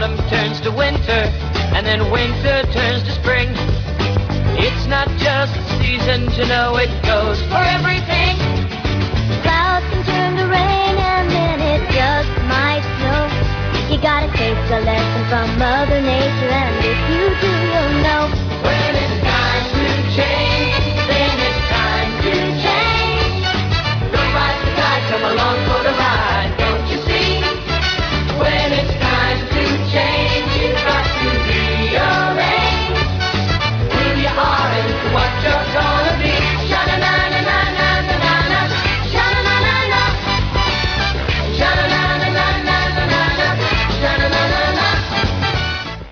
autumn turns to winter, and then winter turns to spring. It's not just a season to know, it goes for everything.